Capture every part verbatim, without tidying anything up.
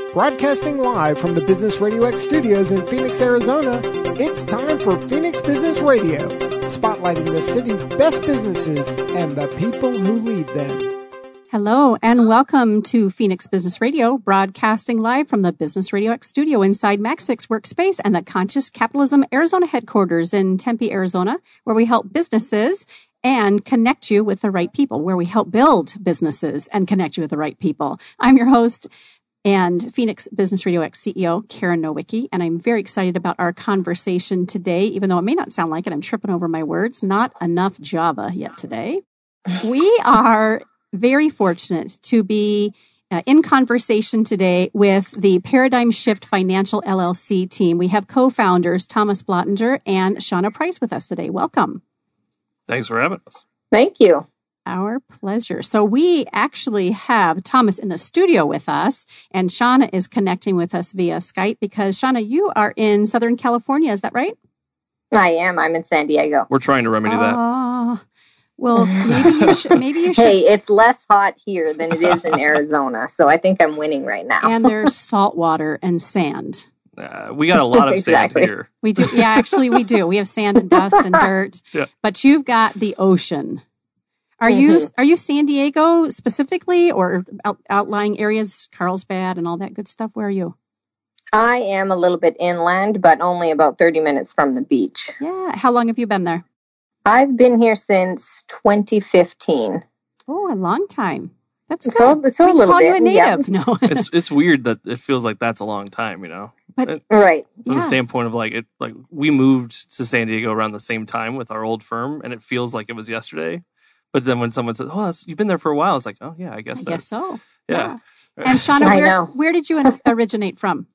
Broadcasting live from the Business Radio X studios in Phoenix, Arizona, it's time for Phoenix Business Radio, spotlighting the city's best businesses and the people who lead them. Hello, and welcome to Phoenix Business Radio, broadcasting live from the Business Radio X studio inside Maxix Workspace and the Conscious Capitalism Arizona headquarters in Tempe, Arizona, where we help businesses and connect you with the right people, where we help build businesses and connect you with the right people. I'm your host and Phoenix Business Radio X C E O, Karen Nowicki, and I'm very excited about our conversation today, even though it may not sound like it. I'm tripping over my words. Not enough Java yet today. We are very fortunate to be uh, in conversation today with the Paradigm Shift Financial L L C team. We have co-founders Thomas Blottinger and Shauna Price with us today. Welcome. Thanks for having us. Thank you. Our pleasure. So we actually have Thomas in the studio with us, and Shauna is connecting with us via Skype because, Shauna, you are in Southern California. Is that right? I am. I'm in San Diego. We're trying to remedy that. Uh, well, maybe you should. Maybe you should. Hey, it's less hot here than it is in Arizona, so I think I'm winning right now. And there's salt water and sand. Uh, we got a lot of Exactly. sand here. We do. Yeah, actually, we do. We have sand and dust and dirt. Yeah. But you've got the ocean. Are Mm-hmm. you are you San Diego specifically, or out, outlying areas, Carlsbad and all that good stuff? Where are you? I am a little bit inland, but only about thirty minutes from the beach. Yeah. How long have you been there? I've been here since twenty fifteen. Oh, a long time. That's good. So, so we a little call bit. you a native. Yeah. No. It's it's weird that it feels like that's a long time, you know. But- Uh, Right. From Yeah. the standpoint of like it, like we moved to San Diego around the same time with our old firm, and it feels like it was yesterday. But then when someone says, "Oh, that's, you've been there for a while," it's like, "Oh yeah, I guess." I that, guess so. Yeah. And Shauna, I where, know. where did you in- originate from?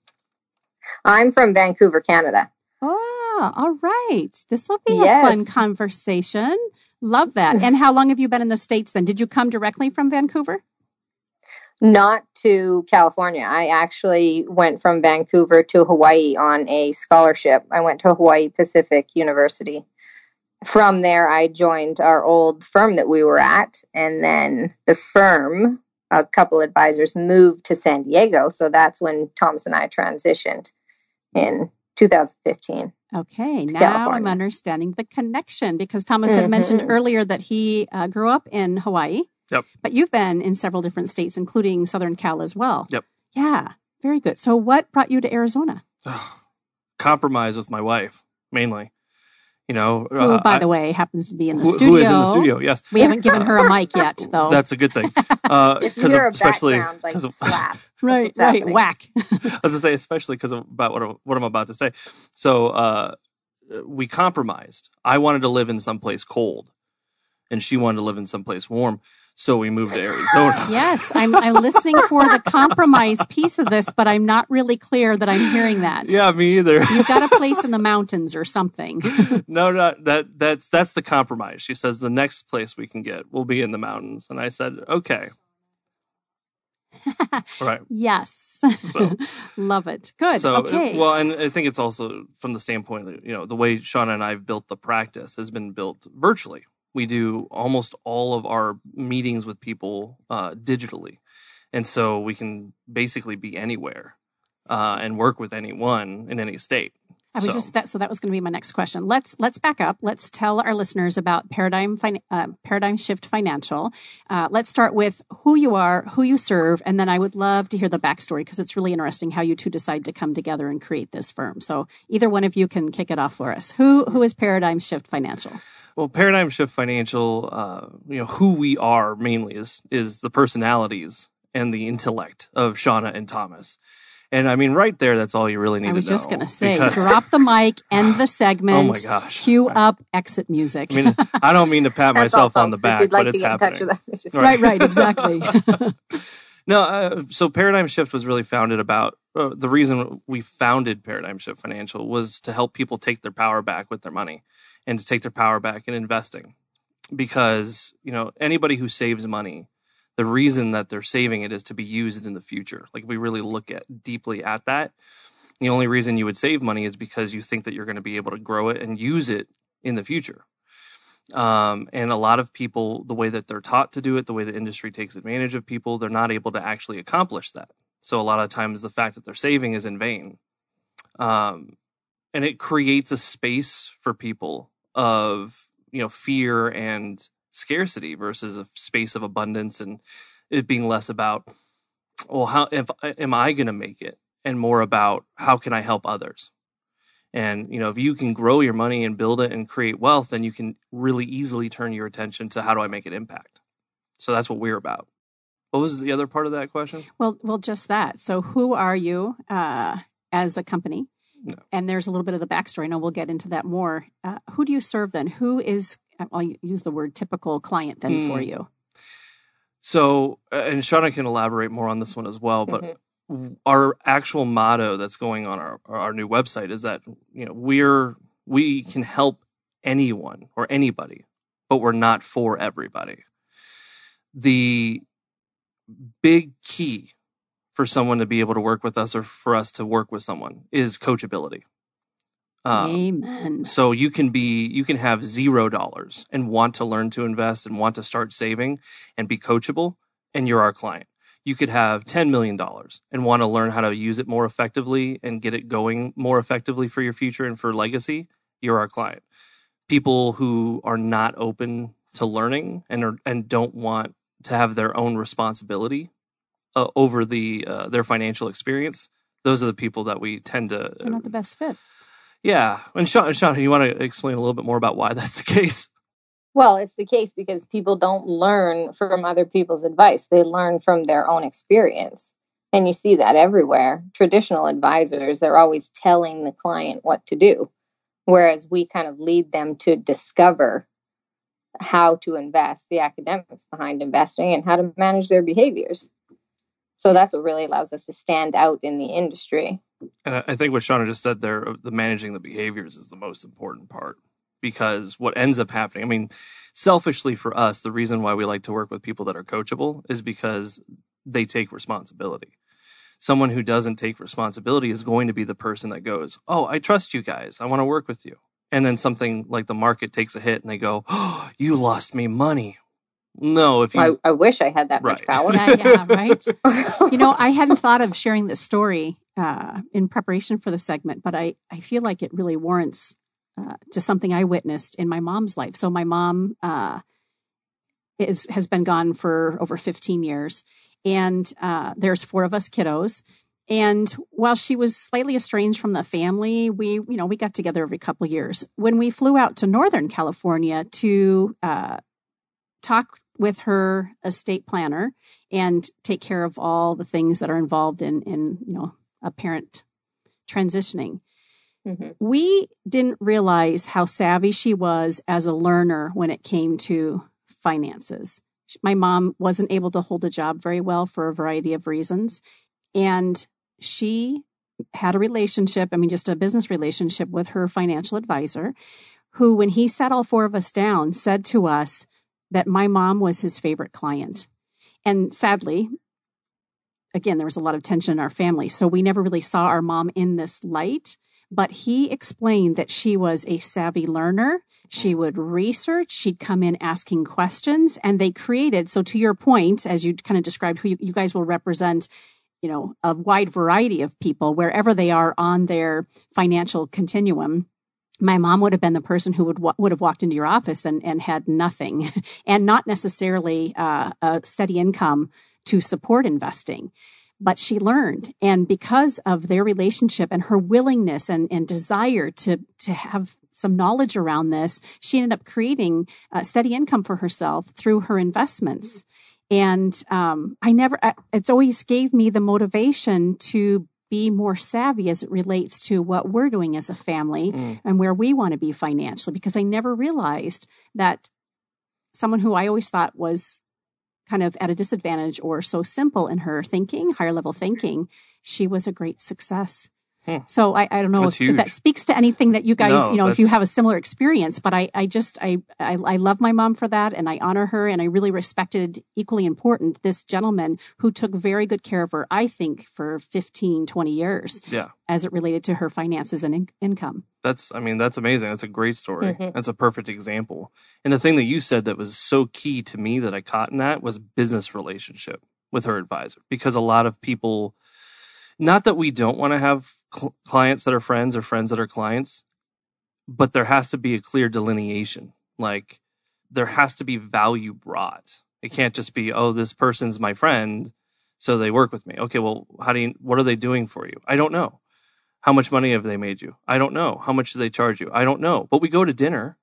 I'm from Vancouver, Canada. Oh, all right. This will be Yes. a fun conversation. Love that. And how long have you been in the States then? Did you come directly from Vancouver? Not to California. I actually went from Vancouver to Hawaii on a scholarship. I went to Hawaii Pacific University. From there, I joined our old firm that we were at, and then the firm, a couple advisors, moved to San Diego. So that's when Thomas and I transitioned in two thousand fifteen. Okay, now California. I'm understanding the connection because Thomas had Mhm. mentioned earlier that he uh, grew up in Hawaii. Yep. But you've been in several different states, including Southern Cal as well. Yep. Yeah, very good. So what brought you to Arizona? Compromise with my wife mainly. You know, Who, uh, by I- the way, happens to be in the who, studio. who is in the studio? Yes, We haven't given her a mic yet, though. that's a good thing. Uh, If you 'cause hear of- a especially background, like 'cause of- slap. That's right, what's right. happening. Whack. I was to say, especially because of about what, I- what I'm about to say. So uh, we compromised. I wanted to live in someplace cold, and she wanted to live in someplace warm. So we moved to Arizona. Yes, I'm, I'm listening for the compromise piece of this, but I'm not really clear that I'm hearing that. Yeah, me either. You've got a place in the mountains or something. no, not that. That's that's the compromise. She says the next place we can get will be in the mountains, and I said, okay. Right. Yes. So- Love it. Good. So, okay. well, and I think it's also from the standpoint that, you know, the way Shauna and I have built the practice has been built virtually. We do almost all of our meetings with people uh, digitally. And so we can basically be anywhere uh, and work with anyone in any state. I was so. just that. So that was going to be my next question. Let's let's back up. Let's tell our listeners about Paradigm fin- uh, Paradigm Shift Financial. Uh, let's start with who you are, who you serve, and then I would love to hear the backstory because it's really interesting how you two decide to come together and create this firm. So either one of you can kick it off for us. Who who is Paradigm Shift Financial? Well, Paradigm Shift Financial, uh, you know, who we are mainly is is the personalities and the intellect of Shauna and Thomas. And I mean, right there, that's all you really need to know. I was just going to say, because- drop the mic, end the segment. Oh my gosh. Cue up exit music. I mean, I don't mean to pat That's myself all, on the folks. back, If you'd like but to it's get happening. in touch with us, it's just right, right, exactly. No, uh, so Paradigm Shift was really founded about uh, the reason we founded Paradigm Shift Financial was to help people take their power back with their money and to take their power back in investing. Because, you know, anybody who saves money, the reason that they're saving it is to be used in the future. Like, if we really look at deeply at that, the only reason you would save money is because you think that you're going to be able to grow it and use it in the future. Um, and a lot of people, the way that they're taught to do it, the way the industry takes advantage of people, they're not able to actually accomplish that. So a lot of times the fact that they're saving is in vain. Um, and it creates a space for people of, you know, fear and scarcity versus a space of abundance, and it being less about, well, how if am I going to make it, and more about how can I help others. And, you know, if you can grow your money and build it and create wealth, then you can really easily turn your attention to how do I make an impact. So that's what we're about. What was the other part of that question? Well, well, just that. So who are you uh, as a company? No. And there's a little bit of the backstory. I know we'll get into that more. Uh, who do you serve then? Who is, I'll use the word typical client then mm. for you? So, and Shauna can elaborate more on this one as well, but mm-hmm. our actual motto that's going on our, our new website is that, you know, we're, we can help anyone or anybody, but we're not for everybody. The big key for someone to be able to work with us, or for us to work with someone, is coachability. Um, Amen. So you can be, you can have zero dollars and want to learn to invest and want to start saving and be coachable, and you're our client. You could have ten million dollars and want to learn how to use it more effectively and get it going more effectively for your future and for legacy. You're our client. People who are not open to learning and are, and don't want to have their own responsibility uh, over the uh, their financial experience, those are the people that we tend to. Uh, They're not the best fit. Yeah. And Sean, Sean, you want to explain a little bit more about why that's the case? Well, it's the case because people don't learn from other people's advice. They learn from their own experience. And you see that everywhere. Traditional advisors, they're always telling the client what to do, whereas we kind of lead them to discover how to invest, the academics behind investing, and how to manage their behaviors. So that's what really allows us to stand out in the industry. And I think what Shauna just said there, the managing the behaviors, is the most important part, because what ends up happening, I mean, selfishly for us, the reason why we like to work with people that are coachable is because they take responsibility. Someone who doesn't take responsibility is going to be the person that goes, oh, I trust you guys, I want to work with you. And then something like the market takes a hit and they go, oh, you lost me money. No, if you... I, I wish I had that right. much power. Yeah, yeah, right. You know, I hadn't thought of sharing this story uh, in preparation for the segment, but I, I feel like it really warrants uh, to something I witnessed in my mom's life. So my mom uh, is has been gone for over fifteen years, and uh, there's four of us kiddos. And while she was slightly estranged from the family, we, you know, we got together every couple of years. When we flew out to Northern California to uh, talk with her estate planner and take care of all the things that are involved in, in you know, a parent transitioning, mm-hmm. we didn't realize how savvy she was as a learner when it came to finances. My mom wasn't able to hold a job very well for a variety of reasons. And she had a relationship, I mean, just a business relationship with her financial advisor, who, when he sat all four of us down, said to us that my mom was his favorite client. And sadly, again, there was a lot of tension in our family, so we never really saw our mom in this light. But he explained that she was a savvy learner. She would research. She'd come in asking questions. And they created, so to your point, as you kind of described, who you, you guys will represent, you know, a wide variety of people, wherever they are on their financial continuum. My mom would have been the person who would would have walked into your office and, and had nothing and not necessarily uh, a steady income to support investing. But she learned. And because of their relationship and her willingness and, and desire to, to have some knowledge around this, she ended up creating a steady income for herself through her investments. And um, I never, it's always gave me the motivation to be more savvy as it relates to what we're doing as a family mm. and where we want to be financially, because I never realized that someone who I always thought was kind of at a disadvantage or so simple in her thinking, higher level thinking, she was a great success. Hmm. So I, I don't know if, if that speaks to anything that you guys, no, you know, if you have a similar experience, but I, I just, I, I, I love my mom for that, and I honor her, and I really respected, equally important, this gentleman who took very good care of her, I think, for fifteen, twenty years. Yeah. As it related to her finances and in- income. That's, I mean, that's amazing. That's a great story. Mm-hmm. That's a perfect example. And the thing that you said that was so key to me that I caught in that was business relationship with her advisor, because a lot of people Not that we don't want to have cl- clients that are friends or friends that are clients, but there has to be a clear delineation. Like, there has to be value brought. It can't just be, oh, this person's my friend, so they work with me. Okay, well, how do you, what are they doing for you? I don't know. How much money have they made you? I don't know. How much do they charge you? I don't know. But we go to dinner.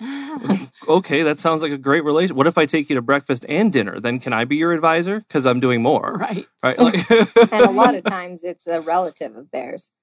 Okay, that sounds like a great relation. What if I take you to breakfast and dinner? Then can I be your advisor? Because I'm doing more. Right. Right. Like, And a lot of times it's a relative of theirs.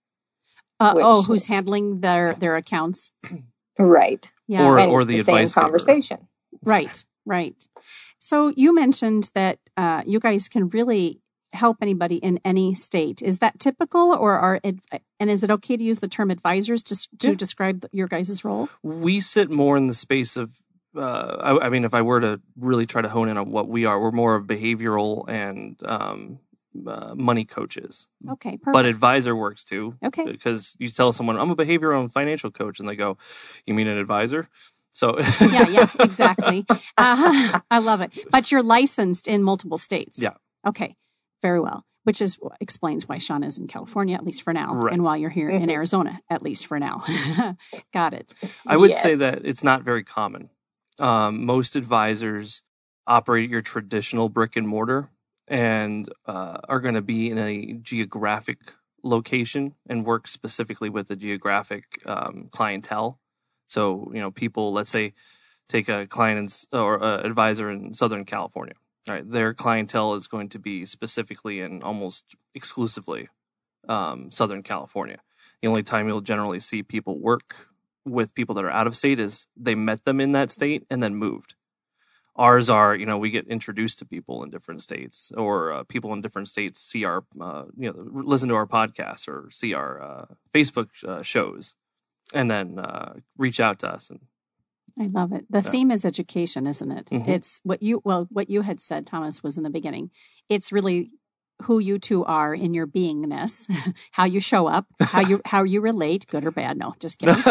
Uh, Which- oh, who's handling their, their accounts? Right. Yeah. Or- And it's the the same advice giver. conversation. Right, right. So you mentioned that uh, you guys can really help anybody in any state. Is that typical, or are ad- and is it okay to use the term advisors just to Yeah. describe your guys' role? we sit more in the space of, uh, I, I mean, if I were to really try to hone in on what we are, we're more of behavioral and um, uh, money coaches. Okay, But perfect. advisor works too. Okay. Because you tell someone, I'm a behavioral and financial coach, and they go, you mean an advisor? So yeah, yeah, exactly. Uh, I love it. But you're licensed in multiple states. Yeah. Okay, very well. Which is explains why Sean is in California, at least for now, Right. and while you're here in Mhm. Arizona, at least for now. Got it. I would Yes. say that it's not very common. Um, most advisors operate your traditional brick and mortar and uh, are going to be in a geographic location and work specifically with the geographic um, clientele. So, you know, people, let's say, take a client in, s- or uh, advisor in Southern California. All right, their clientele is going to be specifically and almost exclusively um, Southern California. The only time you'll generally see people work with people that are out of state is they met them in that state and then moved. Ours are, you know, we get introduced to people in different states, or uh, people in different states see our, uh, you know, listen to our podcasts or see our uh, Facebook uh, shows, and then uh, reach out to us. And I love it. The Yeah. theme is education, isn't it? Mhm. It's what you, well, what you had said, Thomas, was in the beginning. It's really who you two are in your beingness, how you show up, how you, how you relate, good or bad. No, just kidding.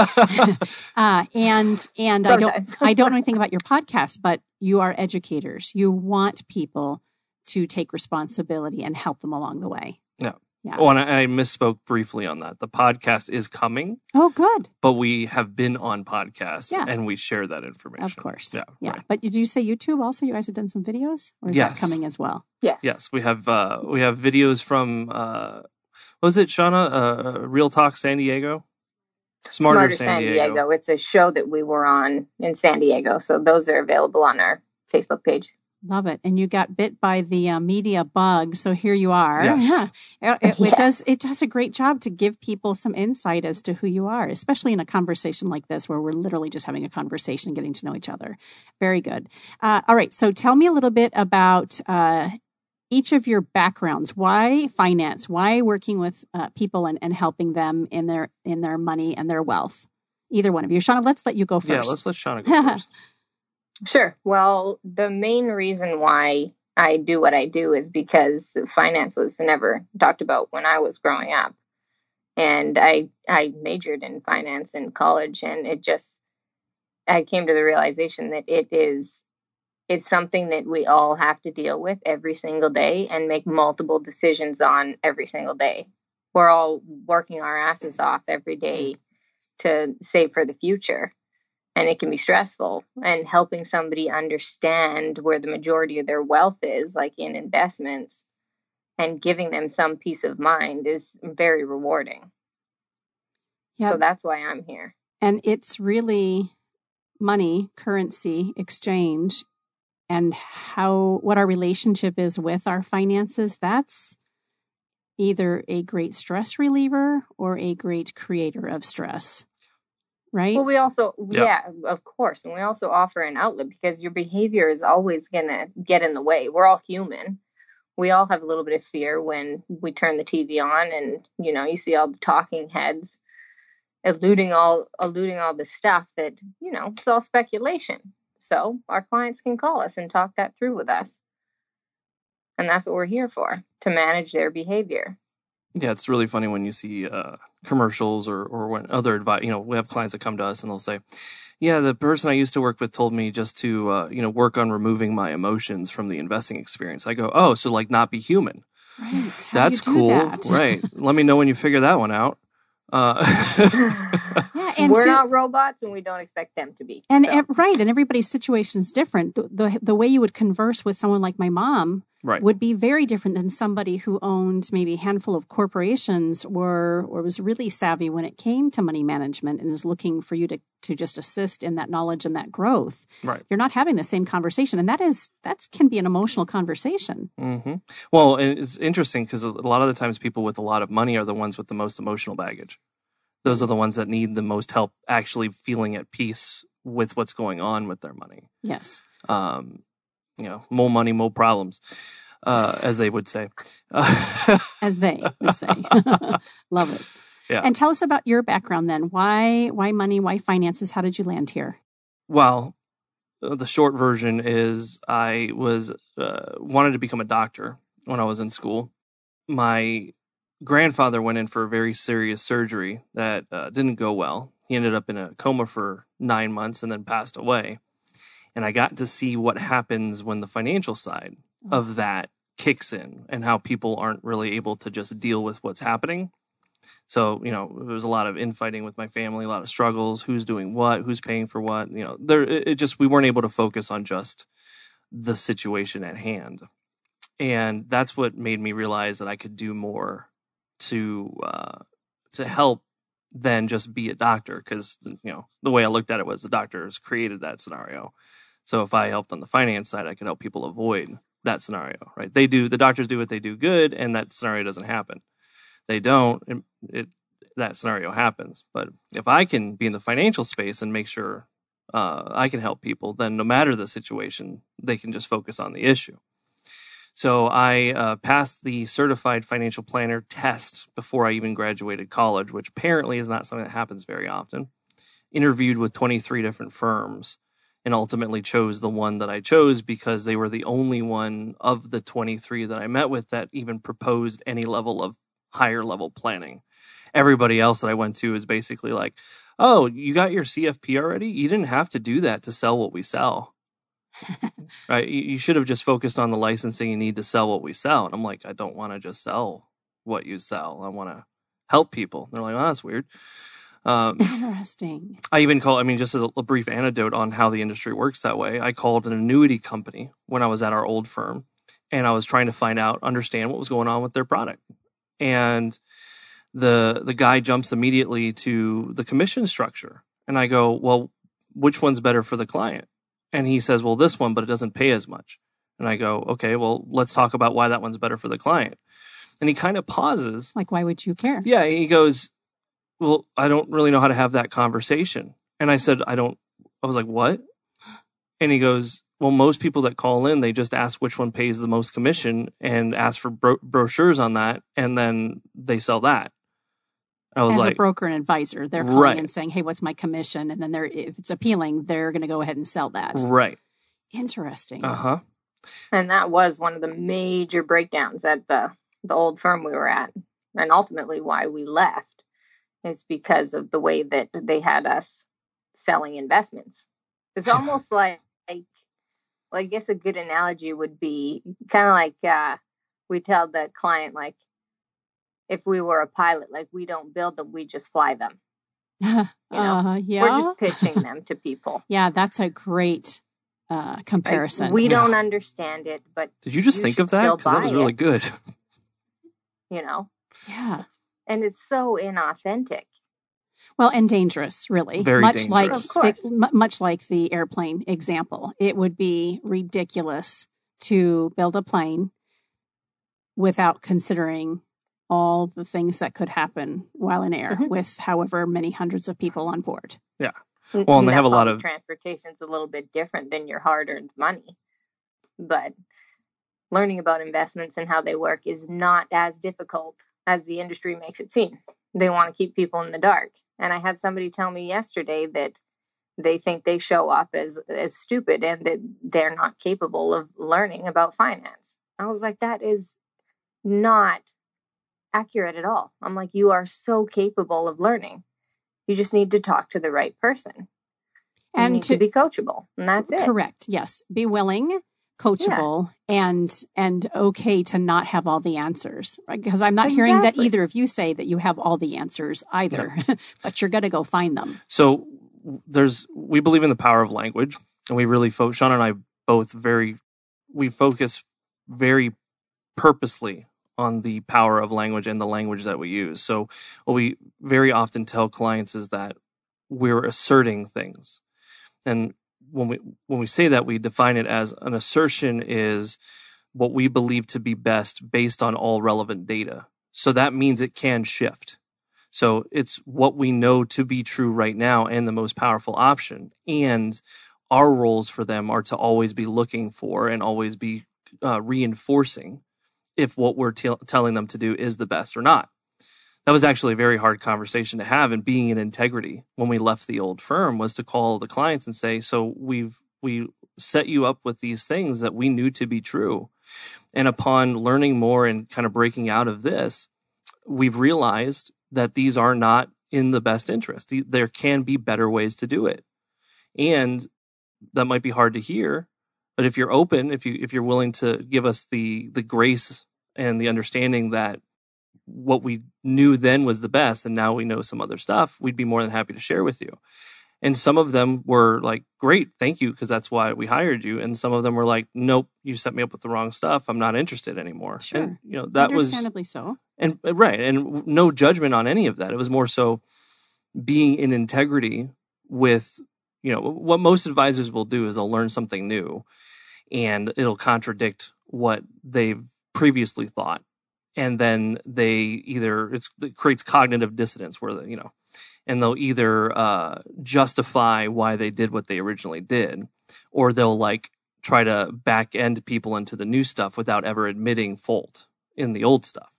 uh, and, and I don't, Sometimes. I don't know anything about your podcast, but you are educators. You want people to take responsibility and help them along the way. Yeah. Yeah. Oh, and I, I misspoke briefly on that. The podcast is coming, Oh, good. but we have been on podcasts Yeah. and we share that information. Of course. Yeah. Yeah. Right. But did you say YouTube also? You guys have done some videos, or is Yes. that coming as well? Yes. Yes, we have uh, we have videos from uh, what was it, Shauna? Uh, Real Talk San Diego, Smarter, San Diego. It's a show that we were on in San Diego. So those are available on our Facebook page. Love it. And you got bit by the uh, media bug, so here you are. Yes. Yeah. It, it Yes. does it does a great job to give people some insight as to who you are, especially in a conversation like this where we're literally just having a conversation, getting to know each other. Very good. Uh, all right. So tell me a little bit about uh, each of your backgrounds. Why finance? Why working with uh, people and, and helping them in their in their money and their wealth? Either one of you. Shauna, let's let you go first. Yeah, let's let Shauna go first. Sure. Well, the main reason why I do what I do is because finance was never talked about when I was growing up. And I I majored in finance in college, and it just I came to the realization that it is it's something that we all have to deal with every single day and make multiple decisions on every single day. We're all working our asses off every day to save for the future. And it can be stressful, and helping somebody understand where the majority of their wealth is, like in investments, and giving them some peace of mind is very rewarding. Yep. So that's why I'm here. And it's really money, currency, exchange, and how what our relationship is with our finances. That's either a great stress reliever or a great creator of stress. Right? Well, we also, Yeah. yeah, of course. And we also offer an outlet because your behavior is always going to get in the way. We're all human. We all have a little bit of fear when we turn the T V on and, you know, you see all the talking heads eluding all, eluding all the stuff that, you know, it's all speculation. So our clients can call us and talk that through with us. And that's what we're here for, to manage their behavior. Yeah, it's really funny when you see uh, commercials or, or when other advice, you know, we have clients that come to us and they'll say, yeah, the person I used to work with told me just to, uh, you know, work on removing my emotions from the investing experience. I go, oh, so like not be human. Right. How That's do you do cool. that? Right. Let me know when you figure that one out. Uh, yeah, and We're to, not robots, and we don't expect them to be. And so. uh, right, and everybody's situation is different. The, the the way you would converse with someone like my mom right. would be very different than somebody who owned maybe a handful of corporations or or was really savvy when it came to money management and is looking for you to to just assist in that knowledge and that growth. Right. You're not having the same conversation, and that is that can be an emotional conversation. Mm-hmm. Well, and it's interesting because a lot of the times people with a lot of money are the ones with the most emotional baggage. Those are the ones that need the most help actually feeling at peace with what's going on with their money. Yes. Um, you know, more money, more problems, uh, as they would say. As they would say. Love it. Yeah. And tell us about your background then. Why why money? Why finances? How did you land here? Well, the short version is I was uh, wanted to become a doctor when I was in school. My grandfather went in for a very serious surgery that uh, didn't go well. He ended up in a coma for nine months and then passed away. And I got to see what happens when the financial side oh. of that kicks in and how people aren't really able to just deal with what's happening. So, you know, there was a lot of infighting with my family, a lot of struggles, who's doing what, who's paying for what, you know, there, it just, we weren't able to focus on just the situation at hand. And that's what made me realize that I could do more to uh, to help than just be a doctor, because you know the way I looked at it was the doctors created that scenario. So if I helped on the finance side, I could help people avoid that scenario. Right? They do the doctors do what they do good, and that scenario doesn't happen. They don't. It, it that scenario happens. But if I can be in the financial space and make sure uh, I can help people, then no matter the situation, they can just focus on the issue. So I uh, passed the certified financial planner test before I even graduated college, which apparently is not something that happens very often. Interviewed with twenty-three different firms and ultimately chose the one that I chose because they were the only one of the twenty-three that I met with that even proposed any level of higher level planning. Everybody else that I went to is basically like, oh, you got your C F P already? You didn't have to do that to sell what we sell. Right? You should have just focused on the licensing you need to sell what we sell. And I'm like, I don't want to just sell what you sell. I want to help people. They're like, oh, that's weird. Um, Interesting. I even call, I mean, just as a, a brief anecdote on how the industry works that way, I called an annuity company when I was at our old firm, and I was trying to find out, understand what was going on with their product. And the the guy jumps immediately to the commission structure. And I go, well, which one's better for the client? And he says, well, this one, but it doesn't pay as much. And I go, okay, well, let's talk about why that one's better for the client. And he kind of pauses. Like, why would you care? Yeah, he goes, well, I don't really know how to have that conversation. And I said, I don't, I was like, what? And he goes, well, most people that call in, they just ask which one pays the most commission and ask for bro- brochures on that. And then they sell that. I was As like, a broker and advisor, they're calling right. and saying, hey, what's my commission? And then they're, if it's appealing, they're going to go ahead and sell that. Right. Interesting. Uh-huh. And that was one of the major breakdowns at the, the old firm we were at. And ultimately why we left is because of the way that they had us selling investments. It's almost like, like, well, I guess a good analogy would be kind of like uh, we tell the client, like, if we were a pilot, like we don't build them, we just fly them. You know, uh, yeah. we're just pitching them to people. Yeah, that's a great uh, comparison. Like, we Yeah. don't understand it, but Did you just you think should of that? still Because that was buy really it. good. You know, Yeah. and it's so inauthentic. Well, and dangerous, really. Very much dangerous. like Of course. m- much like the airplane example. It would be ridiculous to build a plane without considering all the things that could happen while in air Mhm. with however many hundreds of people on board. Yeah. Well, and they have a lot of- transportation's a little bit different than your hard-earned money, but learning about investments and how they work is not as difficult as the industry makes it seem. They want to keep people in the dark. And I had somebody tell me yesterday that they think they show up as as stupid and that they're not capable of learning about finance. I was like, that is not accurate at all. I'm like, you are so capable of learning. You just need to talk to the right person. You And need to, to be coachable, and that's it. correct, yes. Be willing, coachable yeah. and and okay to not have all the answers, right? Because I'm not exactly. hearing that either of you say that you have all the answers either, no. but you're going to go find them. So there's we believe in the power of language, and we really fo- Shauna and I both very we focus very purposely on the power of language and the language that we use. So what we very often tell clients is that we're asserting things, and when we when we say that, we define it as an assertion is what we believe to be best based on all relevant data. So that means it can shift. So it's what we know to be true right now and the most powerful option. And our roles for them are to always be looking for and always be uh, reinforcing if what we're t- telling them to do is the best or not. That was actually a very hard conversation to have, and being in integrity when we left the old firm was to call the clients and say, so we've we set you up with these things that we knew to be true. And upon learning more and kind of breaking out of this, we've realized that these are not in the best interest. There can be better ways to do it. And that might be hard to hear, but if you're open, if you if you're willing to give us the the grace and the understanding that what we knew then was the best, and now we know some other stuff, we'd be more than happy to share with you. And some of them were like, great, thank you, because that's why we hired you. And some of them were like, nope, you set me up with the wrong stuff. I'm not interested anymore. Sure. And, you know, that was understandably so. And right. And no judgment on any of that. It was more so being in integrity with, you know, what most advisors will do is they'll learn something new and it'll contradict what they've previously thought. And then they either, it's, it creates cognitive dissonance where, the, you know, and they'll either uh, justify why they did what they originally did, or they'll like try to back end people into the new stuff without ever admitting fault in the old stuff.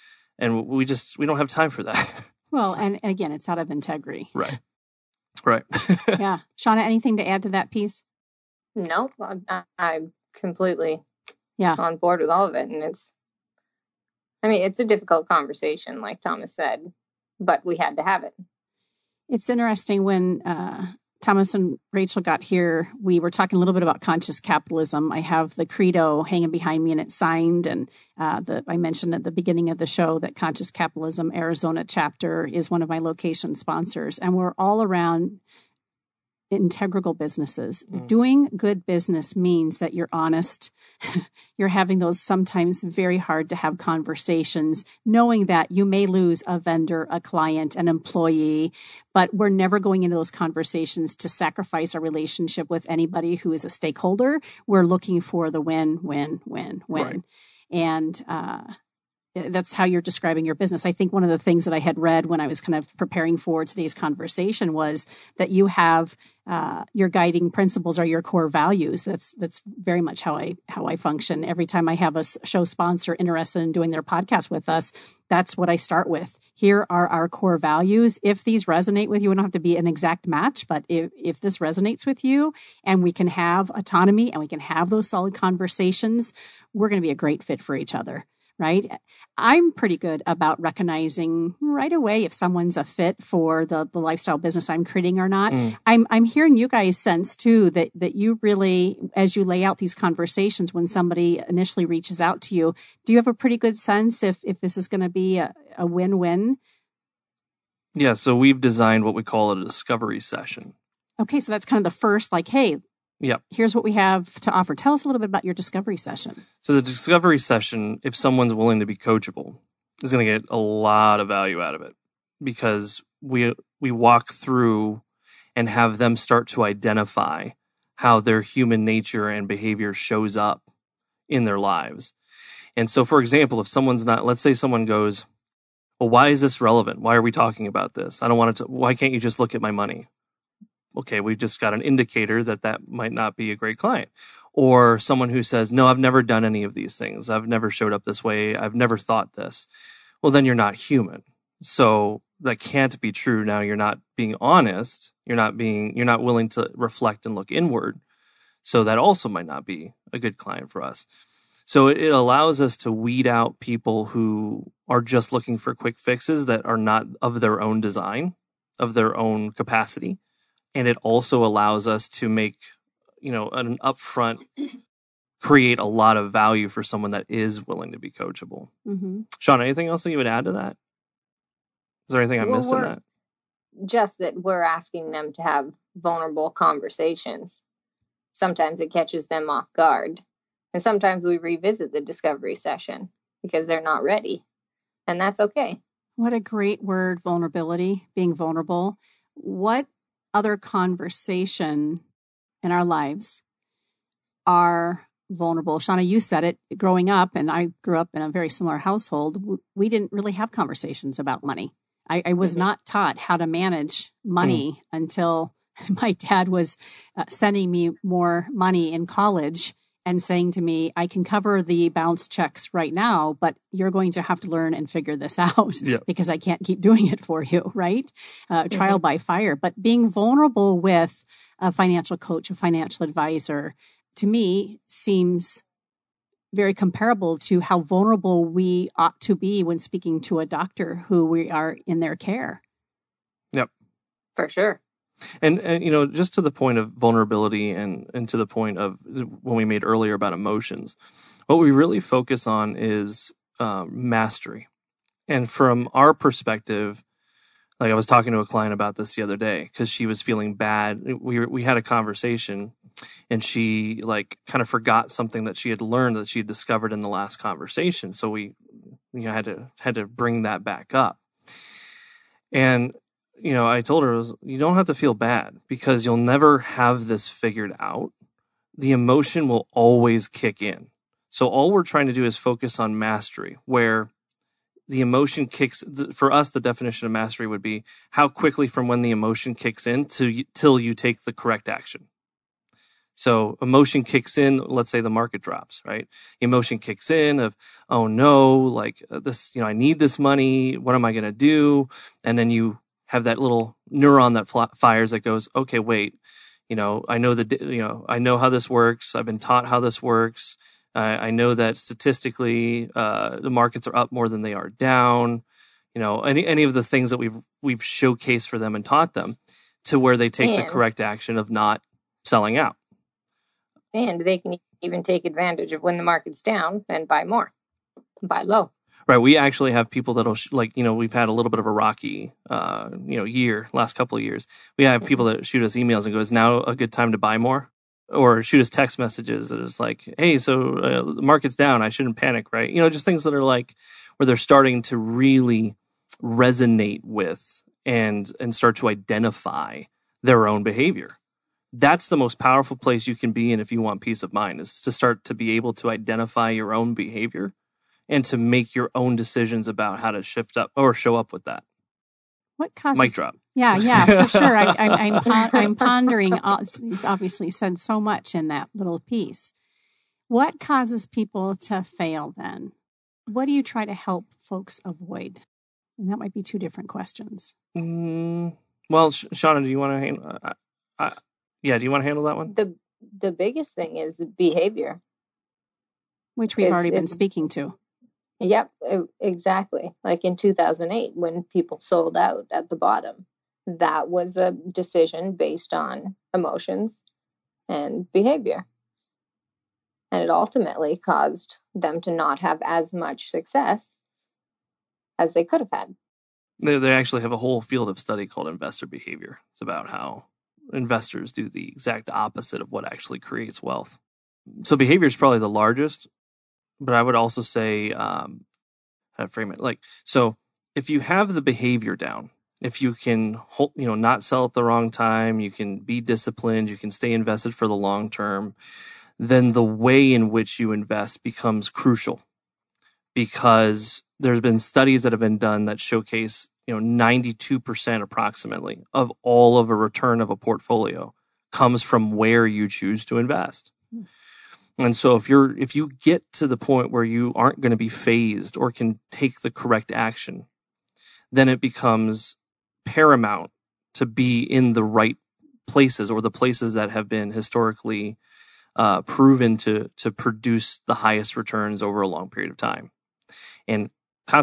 And we just, we don't have time for that. Well, and again, it's out of integrity. Right. Right. Yeah. Shauna, anything to add to that piece? Nope. I, I'm completely yeah. on board with all of it. And it's, I mean, it's a difficult conversation, like Thomas said, but we had to have it. It's interesting when uh, Thomas and Rachel got here, we were talking a little bit about conscious capitalism. I have the credo hanging behind me and it's signed. And uh, the, I mentioned at the beginning of the show that Conscious Capitalism Arizona chapter is one of my location sponsors. And we're all around integral businesses. Mm. Doing good business means that you're honest. You're having those sometimes very hard to have conversations, knowing that you may lose a vendor, a client, an employee, but we're never going into those conversations to sacrifice our relationship with anybody who is a stakeholder. We're looking for the win, win, win, win. Right. And, uh, that's how you're describing your business. I think one of the things that I had read when I was kind of preparing for today's conversation was that you have uh, your guiding principles are your core values. That's that's very much how I how I function. Every time I have a show sponsor interested in doing their podcast with us, that's what I start with. Here are our core values. If these resonate with you, we don't have to be an exact match, but if if this resonates with you and we can have autonomy and we can have those solid conversations, we're going to be a great fit for each other. Right? I'm pretty good about recognizing right away if someone's a fit for the, the lifestyle business I'm creating or not. Mm. I'm I'm hearing you guys sense too that that you really, as you lay out these conversations when somebody initially reaches out to you, do you have a pretty good sense if if this is going to be a, a win-win? Yeah, so we've designed what we call a discovery session. Okay, so that's kind of the first, like, hey, yep. Here's what we have to offer. Tell us a little bit about your discovery session. So the discovery session, if someone's willing to be coachable, is going to get a lot of value out of it because we we walk through and have them start to identify how their human nature and behavior shows up in their lives. And so, for example, if someone's not, let's say someone goes, well, why is this relevant? Why are we talking about this? I don't want it to, why can't you just look at my money? Okay, we just got an indicator that that might not be a great client. Or someone who says, no, I've never done any of these things. I've never showed up this way. I've never thought this. Well, then you're not human. So that can't be true. Now you're not being honest. You're not being, you're not willing to reflect and look inward. So that also might not be a good client for us. So it allows us to weed out people who are just looking for quick fixes that are not of their own design, of their own capacity. And it also allows us to make, you know, an upfront create a lot of value for someone that is willing to be coachable. Mm-hmm. Sean, anything else that you would add to that? Is there anything I Well, missed in we're- that? Just that we're asking them to have vulnerable conversations. Sometimes it catches them off guard. And sometimes we revisit the discovery session because they're not ready. And that's okay. What a great word, vulnerability, being vulnerable. What other conversation in our lives are vulnerable? Shauna, you said it growing up, and I grew up in a very similar household. We didn't really have conversations about money. I, I was mm-hmm. not taught how to manage money mm. until my dad was uh, sending me more money in college and saying to me, I can cover the bounce checks right now, but you're going to have to learn and figure this out yeah. because I can't keep doing it for you, right? Uh, mm-hmm. Trial by fire. But being vulnerable with a financial coach, a financial advisor, to me seems very comparable to how vulnerable we ought to be when speaking to a doctor who we are in their care. Yep. For sure. And, and you know, just to the point of vulnerability and, and to the point of when we made earlier about emotions, what we really focus on is um, mastery. And from our perspective, like I was talking to a client about this the other day because she was feeling bad. We were, we had a conversation and she like kind of forgot something that she had learned that she had discovered in the last conversation. So we, you know, had to had to bring that back up. And you know, I told her, was, you don't have to feel bad because you'll never have this figured out. The emotion will always kick in. So all we're trying to do is focus on mastery, where the emotion kicks, for us, the definition of mastery would be how quickly from when the emotion kicks in to till you take the correct action. So emotion kicks in, let's say the market drops, right? Emotion kicks in of, oh no, like this, you know, I need this money. What am I going to do? And then you have that little neuron that fl- fires that goes, okay, wait, you know, I know the, you know, I know how this works. I've been taught how this works. Uh, I know that statistically, uh, the markets are up more than they are down. You know, any any of the things that we've we've showcased for them and taught them to where they take and, the correct action of not selling out. And they can even take advantage of when the market's down and buy more, buy low. Right. We actually have people that'll sh- like, you know, we've had a little bit of a rocky, uh, you know, year, last couple of years. We have people that shoot us emails and go, is now a good time to buy more? Or shoot us text messages that is like, hey, so uh, the market's down. I shouldn't panic, right? You know, just things that are like where they're starting to really resonate with and and start to identify their own behavior. That's the most powerful place you can be in if you want peace of mind, is to start to be able to identify your own behavior and to make your own decisions about how to shift up or show up with that. What causes... Mic drop. Yeah, yeah, for sure. I, I, I'm, I'm pondering, you've obviously said so much in that little piece. What causes people to fail then? What do you try to help folks avoid? And that might be two different questions. Mm, well, Sh- Shauna, do you want to handle uh, uh, Yeah, do you want to handle that one? The the biggest thing is behavior. Which we've it's, already been it's, speaking to. Yep, exactly. Like in two thousand eight, when people sold out at the bottom, that was a decision based on emotions and behavior. And it ultimately caused them to not have as much success as they could have had. They, they actually have a whole field of study called investor behavior. It's about how investors do the exact opposite of what actually creates wealth. So behavior is probably the largest. But I would also say, um, how to frame it, like, so if you have the behavior down, if you can, hold, you know, not sell at the wrong time, you can be disciplined, you can stay invested for the long term, then the way in which you invest becomes crucial, because there's been studies that have been done that showcase, you know, ninety-two percent approximately of all of a return of a portfolio comes from where you choose to invest. Mm. And so if you're if you get to the point where you aren't going to be phased or can take the correct action, then it becomes paramount to be in the right places, or the places that have been historically uh, proven to to produce the highest returns over a long period of time. And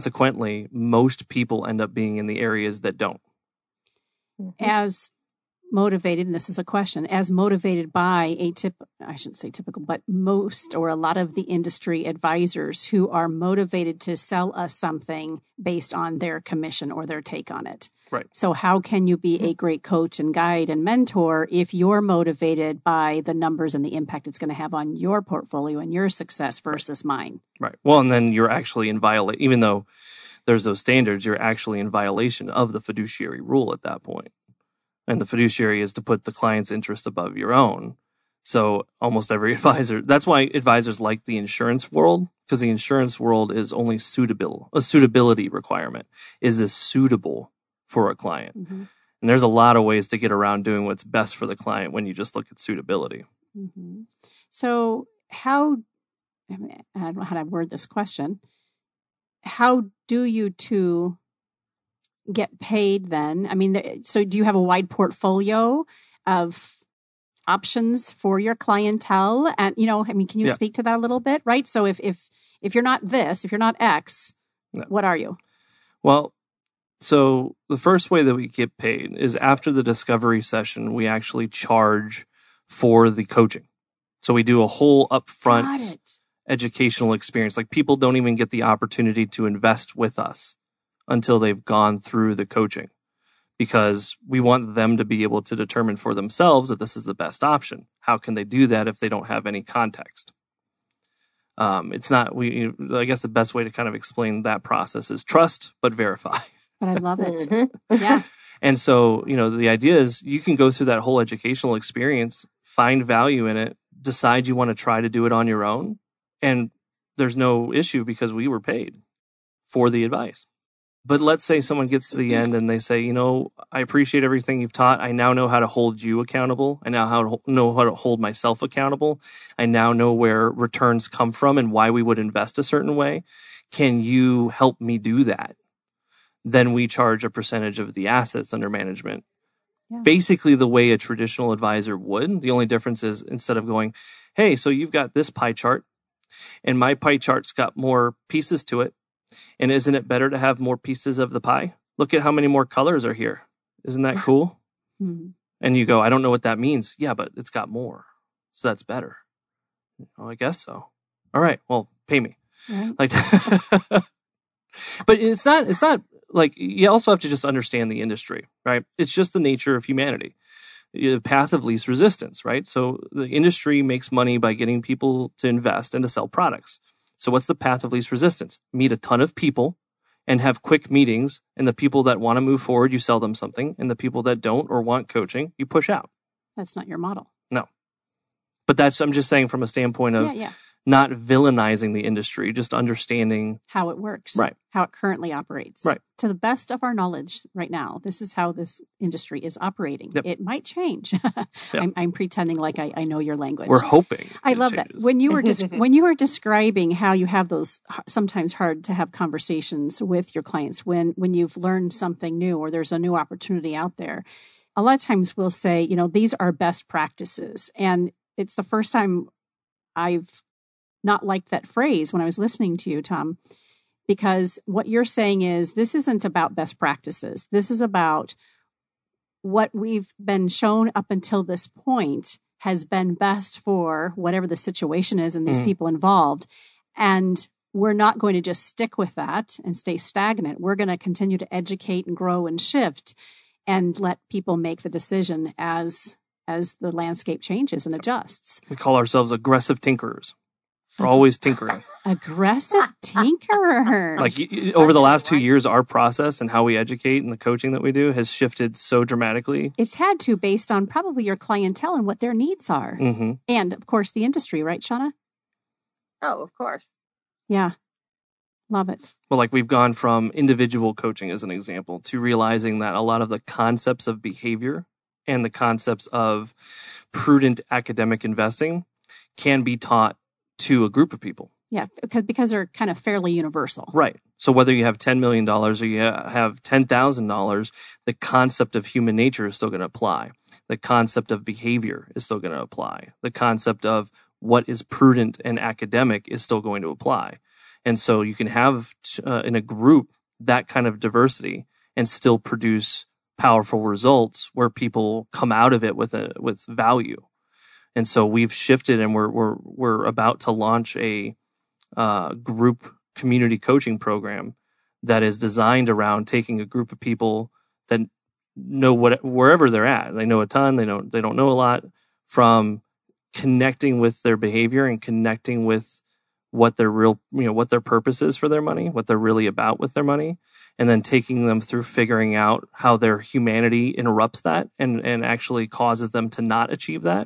consequently, most people end up being in the areas that don't. As motivated, and this is a question, as motivated by a tip, I shouldn't say typical, but most or a lot of the industry advisors who are motivated to sell us something based on their commission or their take on it. Right. So how can you be a great coach and guide and mentor if you're motivated by the numbers and the impact it's going to have on your portfolio and your success versus mine? Right. Well, and then you're actually in violation, even though there's those standards, you're actually in violation of the fiduciary rule at that point. And the fiduciary is to put the client's interest above your own. So almost every advisor, that's why advisors like the insurance world, because the insurance world is only suitable, a suitability requirement. Is this suitable for a client? Mm-hmm. And there's a lot of ways to get around doing what's best for the client when you just look at suitability. Mm-hmm. So how, I don't know how to word this question. How do you two get paid then? I mean, so do you have a wide portfolio of options for your clientele? And, you know, I mean, can you yeah. speak to that a little bit? Right. So if, if, if you're not this, if you're not X, no. what are you? Well, so the first way that we get paid is after the discovery session, we actually charge for the coaching. So we do a whole upfront educational experience. Like people don't even get the opportunity to invest with us until they've gone through the coaching, because we want them to be able to determine for themselves that this is the best option. How can they do that if they don't have any context? Um, it's not, we, I guess the best way to kind of explain that process is trust, but verify. But I love it. Mm-hmm. Yeah. And so, you know, the idea is you can go through that whole educational experience, find value in it, decide you want to try to do it on your own. And there's no issue because we were paid for the advice. But let's say someone gets to the end and they say, you know, I appreciate everything you've taught. I now know how to hold you accountable. I now how to, know how to hold myself accountable. I now know where returns come from and why we would invest a certain way. Can you help me do that? Then we charge a percentage of the assets under management. Yeah. Basically the way a traditional advisor would. The only difference is instead of going, hey, so you've got this pie chart and my pie chart's got more pieces to it. And isn't it better to have more pieces of the pie? Look at how many more colors are here. Isn't that cool? Mm-hmm. And you go, I don't know what that means. Yeah, but it's got more. So that's better. Oh, I guess so. All right. Well, pay me. Right. Like, but it's not, it's not like, you also have to just understand the industry, right? It's just the nature of humanity. The path of least resistance, right? So the industry makes money by getting people to invest and to sell products. So what's the path of least resistance? Meet a ton of people and have quick meetings. And the people that want to move forward, you sell them something. And the people that don't or want coaching, you push out. That's not your model. No. But that's, I'm just saying from a standpoint of yeah, yeah. not villainizing the industry, just understanding how it works, right? How it currently operates. Right. To the best of our knowledge right now, this is how this industry is operating. Yep. It might change. yep. I'm, I'm pretending like I, I know your language. We're hoping. I love changes. that. When you were des- when you were describing how you have those sometimes hard to have conversations with your clients when when you've learned something new or there's a new opportunity out there, a lot of times we'll say, you know, these are best practices. And it's the first time I've not liked that phrase when I was listening to you, Tom, because what you're saying is this isn't about best practices. This is about what we've been shown up until this point has been best for whatever the situation is and these mm. people involved. And we're not going to just stick with that and stay stagnant. We're going to continue to educate and grow and shift and let people make the decision as as the landscape changes and adjusts. We call ourselves aggressive tinkerers. We're always tinkering. Aggressive tinkerers. Like over the last two years, our process and how we educate and the coaching that we do has shifted so dramatically. It's had to based on probably your clientele and what their needs are. Mm-hmm. And, of course, the industry, right, Shauna? Oh, of course. Yeah. Love it. Well, like we've gone from individual coaching as an example to realizing that a lot of the concepts of behavior and the concepts of prudent academic investing can be taught to a group of people. Yeah, because because they're kind of fairly universal. Right. So whether you have ten million dollars or you have ten thousand dollars, the concept of human nature is still going to apply. The concept of behavior is still going to apply. The concept of what is prudent and academic is still going to apply. And so you can have uh, in a group that kind of diversity and still produce powerful results where people come out of it with a with value. And so we've shifted, and we're we're we're about to launch a uh, group community coaching program that is designed around taking a group of people that know what wherever they're at. They know a ton. They don't they don't know a lot, from connecting with their behavior and connecting with what their real you know what their purpose is for their money, what they're really about with their money, and then taking them through figuring out how their humanity interrupts that and and actually causes them to not achieve that.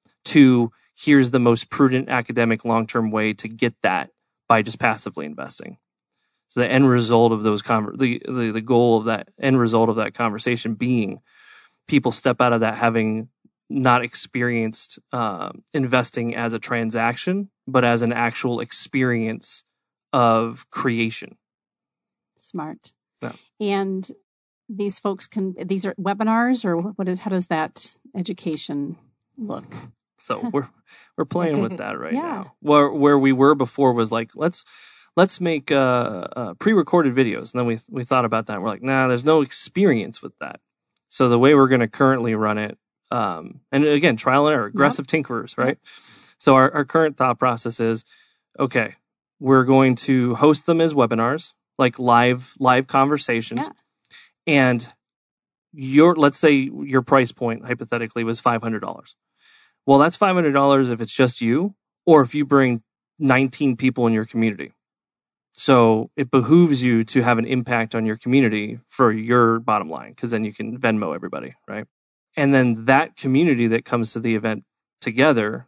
To here's the most prudent academic long-term way to get that by just passively investing. So the end result of those conver- the, the the goal of that end result of that conversation being people step out of that having not experienced uh, investing as a transaction, but as an actual experience of creation. Smart. Yeah. And these folks can, these are webinars, or what is, how does that education look? So we're we're playing with that right Yeah. now. Where where we were before was like, let's let's make uh, uh, pre-recorded videos, and then we we thought about that. And we're like, nah, there's no experience with that. So the way we're going to currently run it, um, and again, trial and error, aggressive yep. tinkerers, right? Yep. So our, our current thought process is, okay, we're going to host them as webinars, like live live conversations, yeah. and your let's say your price point hypothetically was five hundred dollars. Well, that's five hundred dollars if it's just you, or if you bring nineteen people in your community. So it behooves you to have an impact on your community for your bottom line, because then you can Venmo everybody, right? And then that community that comes to the event together,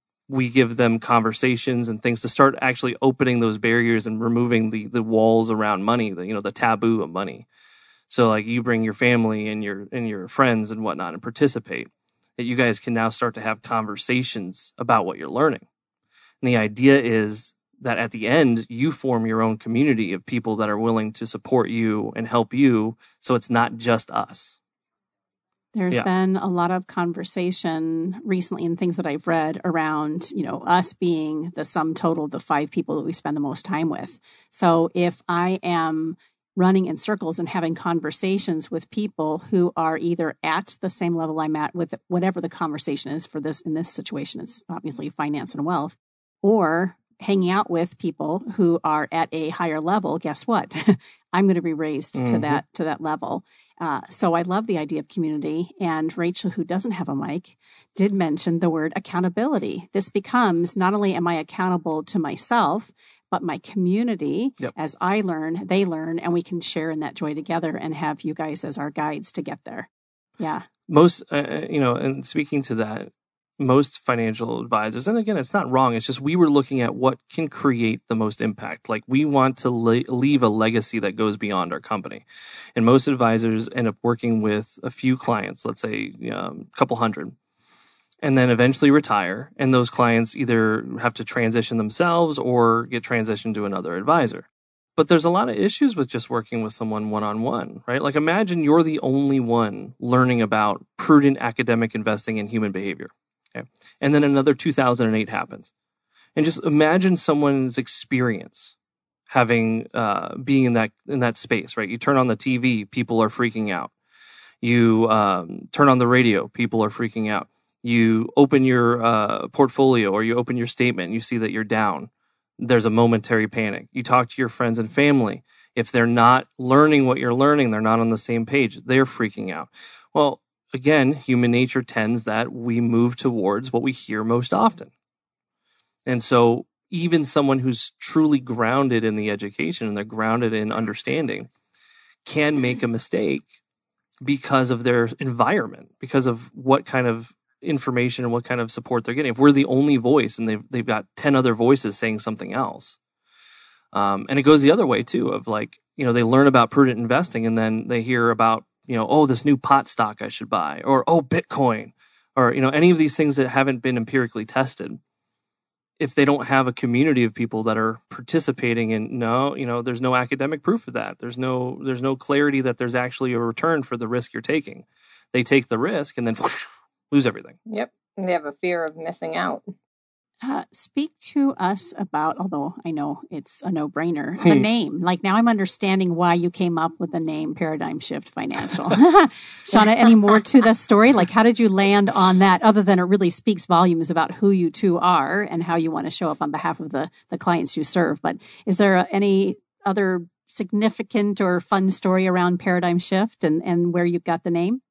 we give them conversations and things to start actually opening those barriers and removing the the walls around money, the you know the taboo of money. So like you bring your family and your and your friends and whatnot and participate. That you guys can now start to have conversations about what you're learning. And the idea is that at the end, you form your own community of people that are willing to support you and help you, so it's not just us. There's yeah. been a lot of conversation recently in things that I've read around, you know, us being the sum total of the five people that we spend the most time with. So if I am running in circles and having conversations with people who are either at the same level I'm at with whatever the conversation is for this, in this situation, it's obviously finance and wealth, or hanging out with people who are at a higher level, guess what? I'm going to be raised mm-hmm. to that, to that level. Uh, so I love the idea of community. And Rachel, who doesn't have a mic, did mention the word accountability. This becomes not only am I accountable to myself, but my community, yep. as I learn, they learn, and we can share in that joy together and have you guys as our guides to get there. Yeah. Most, uh, you know, and speaking to that, most financial advisors, and again, it's not wrong. It's just we were looking at what can create the most impact. Like we want to le- leave a legacy that goes beyond our company. And most advisors end up working with a few clients, let's say um, a couple hundred, and then eventually retire. And those clients either have to transition themselves or get transitioned to another advisor. But there's a lot of issues with just working with someone one-on-one, right? Like imagine you're the only one learning about prudent academic investing in human behavior. Okay. And then another two thousand eight happens. And just imagine someone's experience having, uh, being in that, in that space, right? You turn on the T V, people are freaking out. You, um, turn on the radio, people are freaking out. You open your, uh, portfolio or you open your statement and you see that you're down. There's a momentary panic. You talk to your friends and family. If they're not learning what you're learning, they're not on the same page, they're freaking out. Well, again, human nature tends that we move towards what we hear most often. And so even someone who's truly grounded in the education and they're grounded in understanding can make a mistake because of their environment, because of what kind of information and what kind of support they're getting. If we're the only voice and they've, they've got ten other voices saying something else. Um, and it goes the other way too, of like, you know, they learn about prudent investing and then they hear about, you know, oh, this new pot stock I should buy, or, oh, Bitcoin, or, you know, any of these things that haven't been empirically tested. If they don't have a community of people that are participating in, no, you know, there's no academic proof of that. There's no, there's no clarity that there's actually a return for the risk you're taking. They take the risk and then whoosh, lose everything. Yep. They have a fear of missing out. Uh, speak to us about, although I know it's a no-brainer, the name. Like now I'm understanding why you came up with the name Paradigm Shift Financial. Shauna, any more to the story? Like how did you land on that other than it really speaks volumes about who you two are and how you want to show up on behalf of the, the clients you serve? But is there any other significant or fun story around Paradigm Shift and, and where you got the name?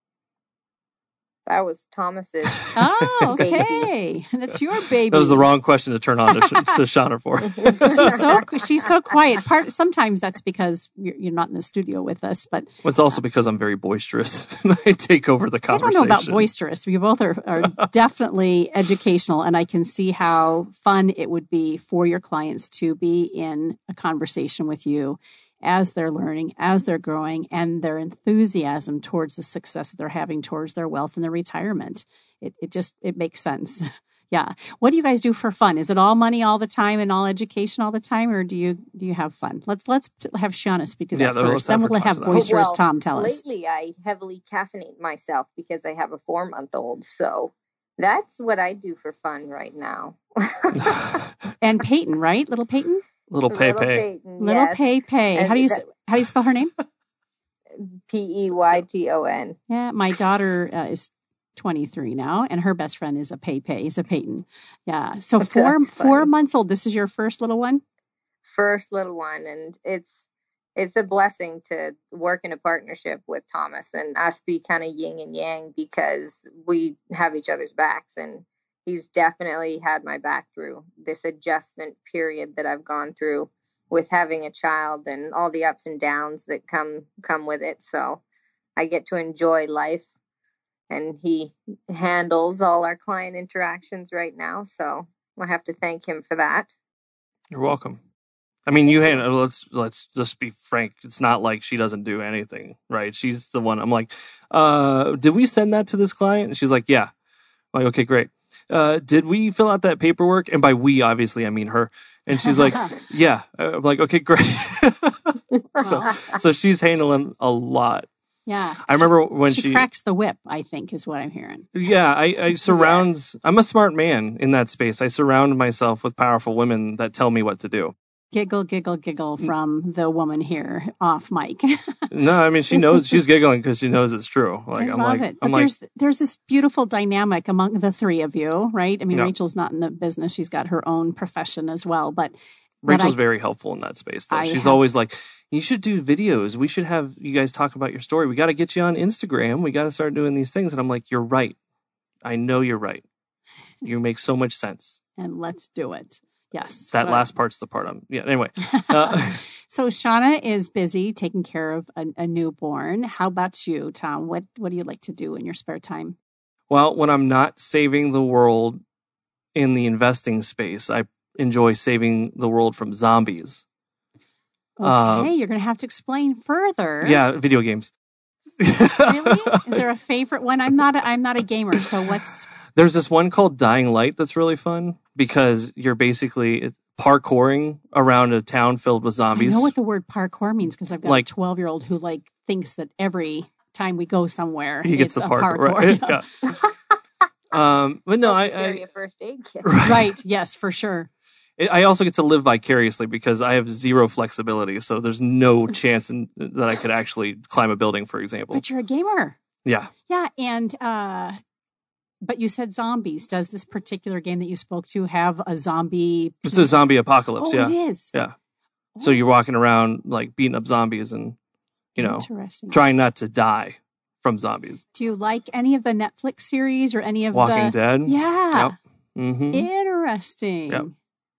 That was Thomas's oh, baby. Okay. That's your baby. That was the wrong question to turn on to, to Shauna for. she's so she's so quiet. Part sometimes that's because you're, you're not in the studio with us, but it's also because I'm very boisterous and I take over the conversation. I don't know about boisterous. You both are, are definitely educational, and I can see how fun it would be for your clients to be in a conversation with you as they're learning, as they're growing, and their enthusiasm towards the success that they're having towards their wealth and their retirement. It it just, it makes sense. Yeah. What do you guys do for fun? Is it all money all the time and all education all the time, or do you do you have fun? Let's let's have Shauna speak to that yeah, first. Then we'll have boisterous well, Tom tell us. Lately, I heavily caffeinate myself because I have a four-month-old, so that's what I do for fun right now. And Peyton, right? Little Peyton? Little Pei Little Pei. Peyton, Little yes. Pei Pei. How do you that, how do you spell her name? P E Y T O N. Yeah, my daughter uh, is twenty-three now, and her best friend is a Pei Pei. Is a Peyton. Yeah. So four That's four funny. months old. This is your first little one? First little one, and it's it's a blessing to work in a partnership with Thomas and us be kind of yin and yang because we have each other's backs, and he's definitely had my back through this adjustment period that I've gone through with having a child and all the ups and downs that come come with it. So I get to enjoy life, and he handles all our client interactions right now. So I have to thank him for that. You're welcome. I mean, you hand, let's let's just be frank. It's not like she doesn't do anything, right? She's the one. I'm like, uh, did we send that to this client? And she's like, yeah. I'm like, okay, great. Uh, did we fill out that paperwork? And by we, obviously, I mean her. And she's like, yeah. I'm like, okay, great. so, so she's handling a lot. Yeah. I remember when she, she, she cracks the whip, I think is what I'm hearing. Yeah. I, I surround, yes. I'm a smart man in that space. I surround myself with powerful women that tell me what to do. Giggle, giggle, giggle from the woman here off mic. No, I mean, she knows, she's giggling because she knows it's true. Like, I I'm love like, it. But I'm there's, like, there's this beautiful dynamic among the three of you, right? I mean, yeah. Rachel's not in the business. She's got her own profession as well. But Rachel's I, very helpful in that space, though. I She's have, always like, you should do videos. We should have you guys talk about your story. We got to get you on Instagram. We got to start doing these things. And I'm like, you're right. I know you're right. You make so much sense. And let's do it. Yes. That but... last part's the part I'm, yeah, anyway. Uh, so Shauna is busy taking care of a, a newborn. How about you, Tom? What, what do you like to do in your spare time? Well, when I'm not saving the world in the investing space, I enjoy saving the world from zombies. Okay, uh, you're going to have to explain further. Yeah, video games. Really? Is there a favorite one? I'm not a, I'm not a gamer, so what's... There's this one called Dying Light that's really fun because you're basically parkouring around a town filled with zombies. I know what the word parkour means because I've got like, a twelve-year-old who like thinks that every time we go somewhere, he gets it's the a parkour. parkour. Right? Yeah. um, but no, I, carry I a first aid kit. Right. right. Yes, for sure. I also get to live vicariously because I have zero flexibility. So there's no chance in, that I could actually climb a building, for example. But you're a gamer. Yeah. Yeah. And, uh, but you said zombies. Does this particular game that you spoke to have a zombie piece? It's a zombie apocalypse. Oh, yeah. it is. Yeah. Oh. So you're walking around like beating up zombies and, you know, trying not to die from zombies. Do you like any of the Netflix series or any of Walking the... Dead? Yeah. Yep. Mm-hmm. Interesting. Yep.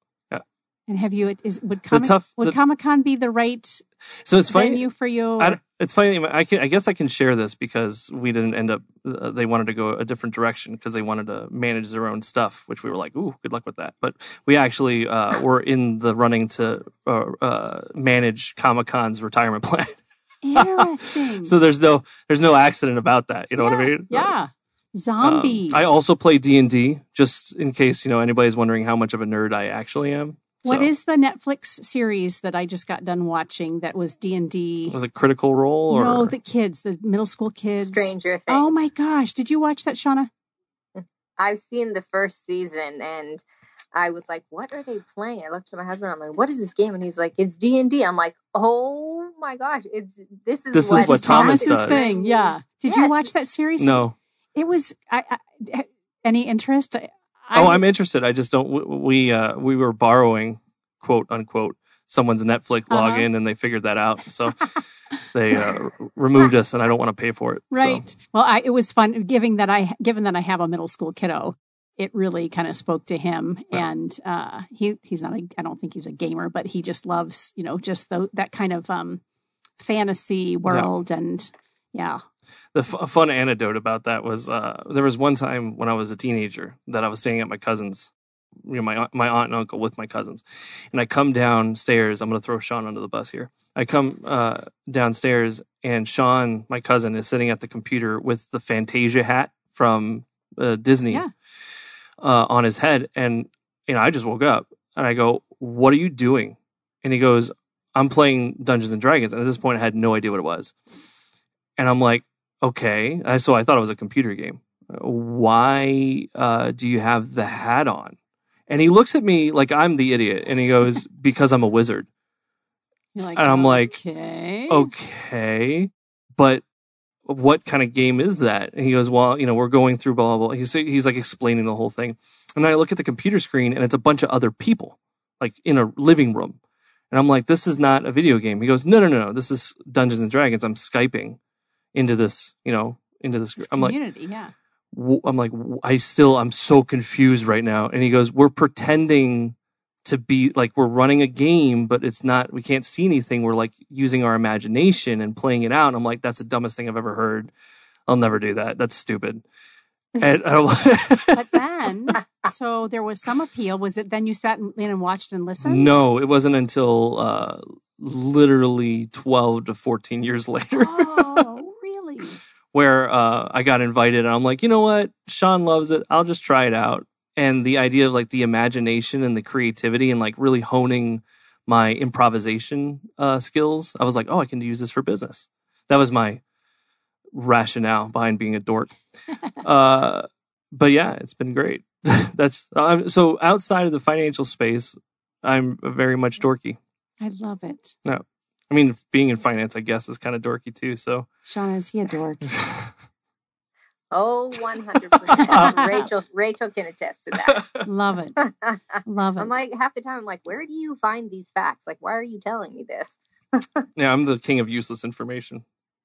And have you, is, would, Comic, tough, would the, Comic-Con be the right so it's funny, venue for you? I, it's funny. I, can, I guess I can share this because we didn't end up, uh, they wanted to go a different direction because they wanted to manage their own stuff, which we were like, ooh, good luck with that. But we actually uh, were in the running to uh, uh, manage Comic-Con's retirement plan. Interesting. So there's no, there's no accident about that. You know yeah, what I mean? Yeah. Zombies. Um, I also play D and D, just in case, you know, anybody's wondering how much of a nerd I actually am. What so. is the Netflix series that I just got done watching that was D and D? Was it Critical Role? Or? No, the kids, the middle school kids. Stranger Things. Oh my gosh. Did you watch that, Shauna? I've seen the first season, and I was like, what are they playing? I looked at my husband. I'm like, what is this game? And he's like, it's D and D. I'm like, oh my gosh, it's this is This what, is what Thomas Thomas's does. thing. Yeah. Did Yes. you watch that series? No. It was. I, I, any interest? I, Oh, was, I'm interested. I just don't. We uh, we were borrowing, quote unquote, someone's Netflix Uh-huh. login, and they figured that out. So they uh, removed us, and I don't want to pay for it. Right. So. Well, I, it was fun. Given that I, given that I have a middle school kiddo, it really kind of spoke to him. Yeah. And uh, he he's not. A, I don't think he's a gamer, but he just loves, you know, just the, that kind of um, fantasy world. Yeah. And yeah. The f- fun anecdote about that was uh, there was one time when I was a teenager that I was staying at my cousin's, you know, my aunt, my aunt and uncle with my cousins, and I come downstairs. I'm going to throw Sean under the bus here. I come uh, downstairs, and Sean, my cousin, is sitting at the computer with the Fantasia hat from uh, Disney Yeah. uh, on his head, and you know, I just woke up and I go, "What are you doing?" And he goes, "I'm playing Dungeons and Dragons." And at this point, I had no idea what it was, and I'm like, "Okay." I, so I thought it was a computer game. Why uh, do you have the hat on? And he looks at me like I'm the idiot, and he goes, "Because I'm a wizard." You're like, And I'm like, okay, okay, but what kind of game is that? And he goes, well, you know, we're going through blah, blah, blah. He's, he's like explaining the whole thing. And then I look at the computer screen, and it's a bunch of other people, like in a living room. And I'm like, this is not a video game. He goes, no, no, no, no. This is Dungeons and Dragons. I'm Skyping into this, you know, into this. It's I'm like, community, yeah. I'm like, I still, I'm so confused right now. And he goes, we're pretending to be like, we're running a game, but it's not, we can't see anything. We're like using our imagination and playing it out. And I'm like, that's the dumbest thing I've ever heard. I'll never do that. That's stupid. And I'm like, But then, so there was some appeal. Was it then you sat in and watched and listened? no, it wasn't until uh, literally twelve to fourteen years later. Oh, really? Where uh, I got invited, and I'm like, you know what? Sean loves it. I'll just try it out. And the idea of like the imagination and the creativity and like really honing my improvisation uh, skills, I was like, oh, I can use this for business. That was my rationale behind being a dork. uh, but yeah, it's been great. That's uh, so outside of the financial space, I'm very much dorky. I love it. No, I mean, being in finance, I guess, is kind of dorky too. So, Sean, is he a dork? Oh, one hundred percent. Rachel, Rachel can attest to that. Love it. Love it. I'm like, half the time, I'm like, where do you find these facts? Like, why are you telling me this? yeah, I'm the king of useless information.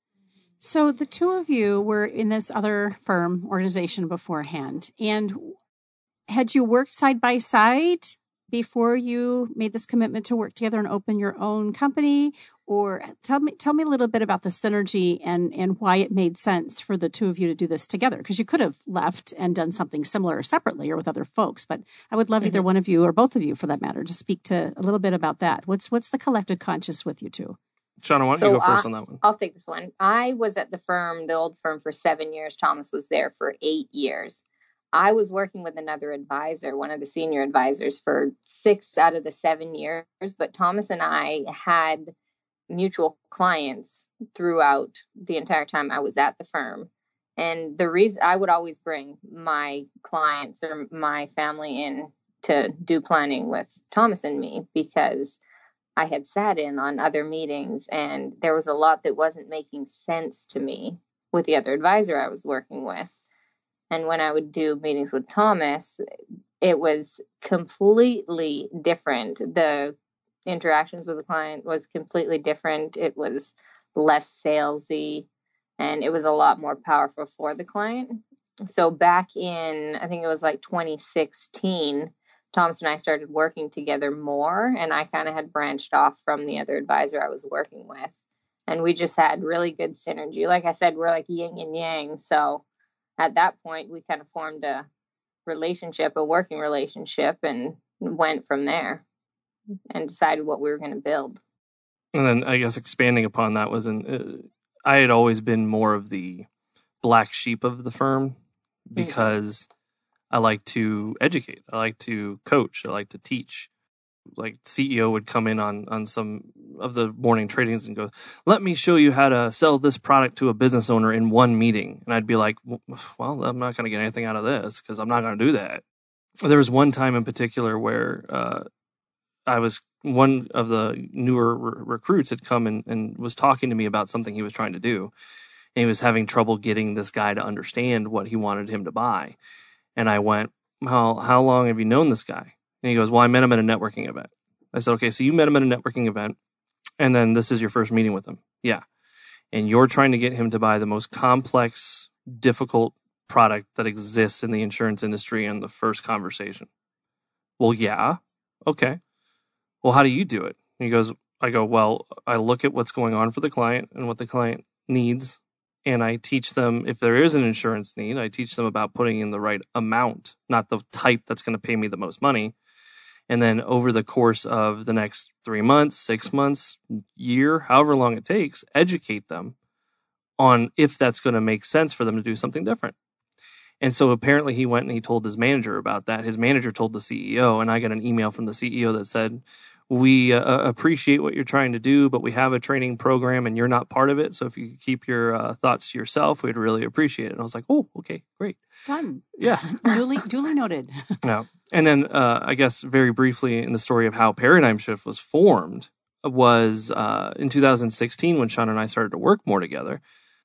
So the two of you were in this other firm organization beforehand. And had you worked side by side before you made this commitment to work together and open your own company? Or tell me tell me a little bit about the synergy and, and why it made sense for the two of you to do this together. Because you could have left and done something similar separately or with other folks. But I would love mm-hmm. either one of you or both of you, for that matter, to speak to a little bit about that. What's what's the collective conscious with you two? Shauna, why don't so you go first I, on that one? I'll take this one. I was at the firm, the old firm, for seven years. Thomas was there for eight years. I was working with another advisor, one of the senior advisors, for six out of the seven years. But Thomas and I had mutual clients throughout the entire time I was at the firm. And the reason I would always bring my clients or my family in to do planning with Thomas and me, because I had sat in on other meetings and there was a lot that wasn't making sense to me with the other advisor I was working with. And when I would do meetings with Thomas, it was completely different. The interactions with the client was completely different. It was less salesy, and it was a lot more powerful for the client. So back in, I think it was like twenty sixteen, Thomas and I started working together more, and I kind of had branched off from the other advisor I was working with. And we just had really good synergy. Like I said, we're like yin and yang. So at that point, we kind of formed a relationship, a working relationship, and went from there and decided what we were going to build. And then I guess expanding upon that was, in, uh, I had always been more of the black sheep of the firm because mm-hmm. I like to educate. I like to coach. I like to teach. like C E O would come in on on some of the morning tradings and go, let me show you how to sell this product to a business owner in one meeting. And I'd be like, well, I'm not going to get anything out of this because I'm not going to do that. There was one time in particular where uh, I was, one of the newer re- recruits had come and, and was talking to me about something he was trying to do. And he was having trouble getting this guy to understand what he wanted him to buy. And I went, how, how long have you known this guy? And he goes, well, I met him at a networking event. I said, okay, so you met him at a networking event, and then this is your first meeting with him. Yeah. And you're trying to get him to buy the most complex, difficult product that exists in the insurance industry in the first conversation. Well, yeah. Okay. Well, how do you do it? And he goes, I go, well, I look at what's going on for the client and what the client needs. And I teach them, if there is an insurance need, I teach them about putting in the right amount, not the type that's going to pay me the most money. And then over the course of the next three months, six months, year, however long it takes, educate them on if that's going to make sense for them to do something different. And so apparently he went and he told his manager about that. His manager told the C E O, and I got an email from the C E O that said, we uh, appreciate what you're trying to do, but we have a training program and you're not part of it. So if you could keep your uh, thoughts to yourself, we'd really appreciate it. And I was like, oh, okay, great. Done. Yeah. duly, duly noted. Yeah. And then uh, I guess very briefly in the story of how Paradigm Shift was formed was uh, in two thousand sixteen when Sean and I started to work more together.